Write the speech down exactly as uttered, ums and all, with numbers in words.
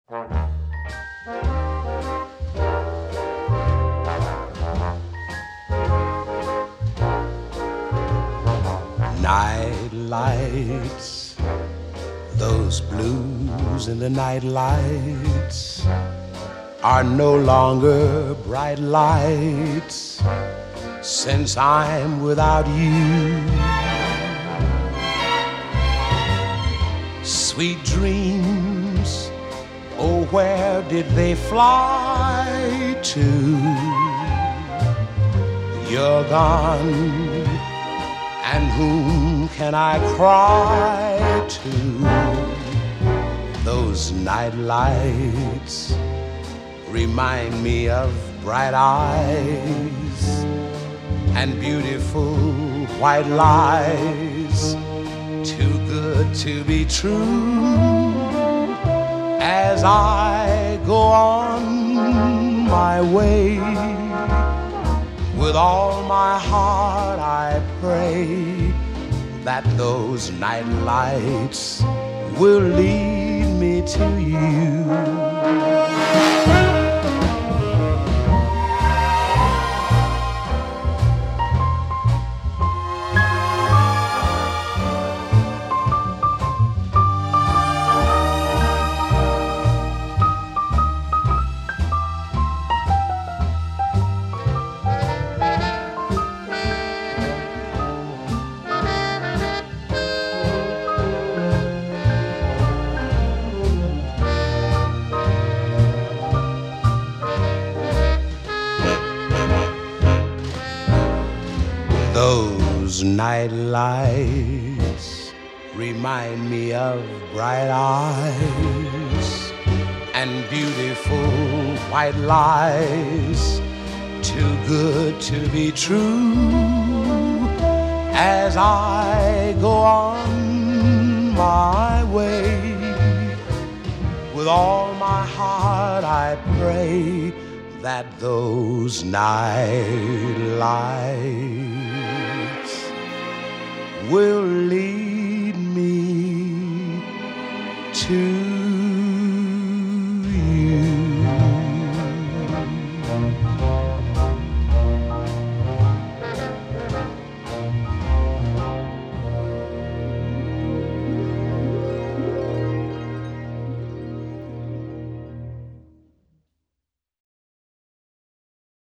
Night lights, those blues in the night lights are no longer bright lights since I'm without you. Sweet dreams, oh, where did they fly to? You're gone, and whom can I cry to? Those night lights remind me of bright eyes and beautiful white lies, too good to be true. As I go on my way, with all my heart I pray that those night lights will lead me to you. Those night lights remind me of bright eyes and beautiful white lies, too good to be true. As I go on my way, with all my heart I pray that those night lights will lead me to